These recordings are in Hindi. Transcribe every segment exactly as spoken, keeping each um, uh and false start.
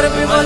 पर विमल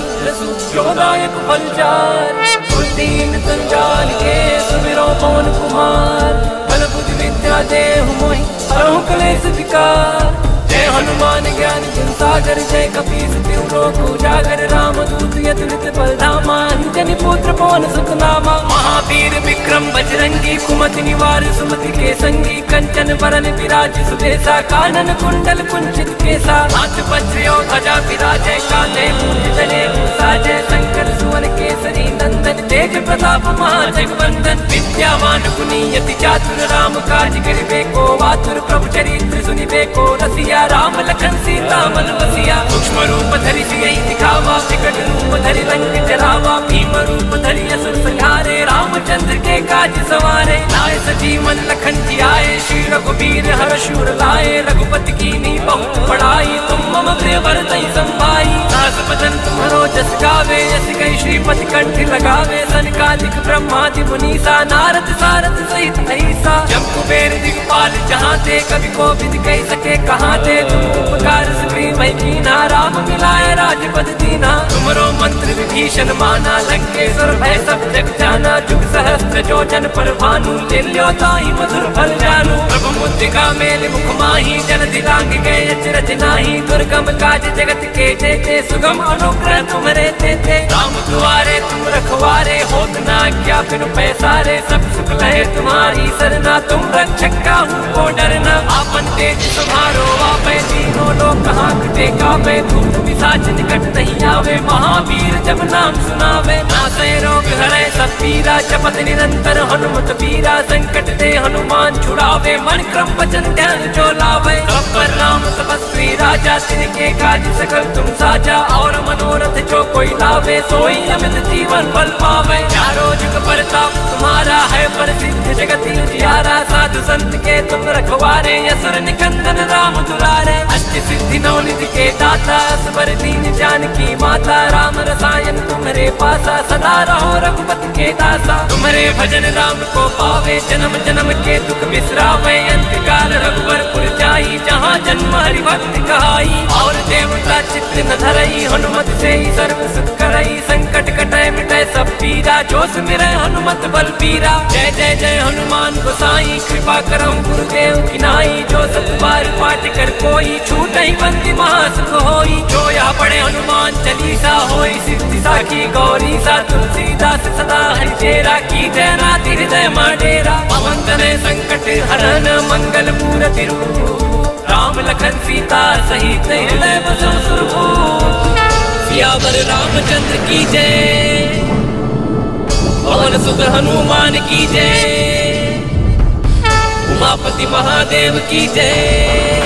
जोदायक फल चार। तीन संजाल के सुमिरो पवन कुमार। बल बुद्धि विद्या देहु मोहि हरहु क्लेश विकार। जय हनुमान ज्ञान गुण सागर जय कपीस तिहु लोक उजागर। राम दूत अतुलित बल धामा अंजनी पुत्र पवन सुत नामा। महावीर विक्रम बजरंगी कुमति निवार सुमति के संगी। कंचन बरन विराज सुबेसा कानन कुंडल कुंचित केसा। हाथ वज्र और ध्वजा विराजय कांधे मूंज जने साजय। शंकर सुवन केसरी नंदन तेज प्रताप महाजगवंदन। विद्यावान गुणी अति चातुर राम काज करिबे को आतुर। प्रभु चरित्र सुनिबे को रसिया राम लखन सीता मन बसिया। सूक्ष्म रूप धरि सियहि दिखावा विकट रूप धरि रंग जरावा। भीम रूप धरि असुर संहारे रामचंद्र के काज सवारे। लाए सजीवन लखन जियाए श्री रघुबीर हर शूर लाए। रघुपति कीन्ही बहुत बड़ाई तुम मम प्रिय भरतहि संभाई। दास बदन तुम्हरो जस गावे यस कहि श्रीपति कंठ लगावे। सनकादिक ब्रह्मादि मुनीसा नारद सारद सहित अहिसा। जब कुबेर दिगपाल जहाँ थे कवि को विद कह सके कहाँ थे। तुम उपकार सुग्रीव कीन्हा राम मिलाए राजपद दीन्हा। तुमरो मंत्र विभीषण माना लंकेश्वर भय सब जग जाना। जुग सहस्त्र जो जन पर भानु लील्यो ताहि मधुर फल जानू। प्रभु मुद्रिका मेल मुख माहि जन दिलांग गए अचरज नाही। दुर्गम काज जगत के जेते सुगम अनुग्रह तुम्हरे तेते। राम दुआरे तुम रखवारे होत न आज्ञा बिनु पैसारे। सब सुख लहे तुम्हारी सरना तुम रक्षक काहू को डरना। आपन तेज तुम्हारो आपै तीनों लोक हांकते कांपे। भूत पिशाच निकट नहीं आवे महावीर जब नाम सुनावे। नासै रोग हरै सब पीरा जपत निरंतर हनुमत बीरा। संकट ते हनुमान छुड़ावे मन क्रम वचन ध्यान जो लावे। पर राम तपस्वी राजा तिनके काज सकल तुम साजा। और मनोरथ जो कोई लावे सोई अमित जीवन फल पावे। चारों जुग परताप तुम्हारा है प्रसिद्ध जगत उजियारा। साधु संत के तुम रखवारे असुर निकंदन राम दुलारे। अष्ट सिद्धि नौ निधि के दाता असबर दीन जानकी माता। राम रसायन तुम्हारे पासा सदा रहो रघुपति के दासा। तुम्हारे भजन राम को पावे जन्म जन्म के दुख बिसरावे। अंत काल रघुवर पुर जाई जहाँ जन्म हरि भक्त कहाई। और देवता चित्त न धरई हनुमत से ही सर्व सुख करई। संकट कटै मिटै सब पीरा जो सुमिरै हनुमत बल पीरा। जय जय जय हनुमान गोसाई कृपा करहु गुरुदेव की नाई। जो सत बार पाठ कर कोई छूटहि बंदी महासुख होई। जो या पढ़े हनुमान चालीसा होई सिद्धि साखी गौरी सा। तुलसीदास सदा हरिचेरा की जय नाथ हृदय माडेरा। पवन तनय संकट हरन मंगल मूरति रूप। राम लखन सीता सहित हृदय बसो सुरभूप। सियावर रामचंद्र की जय पवन सुत हनुमान की जय। उमापति महादेव की जय।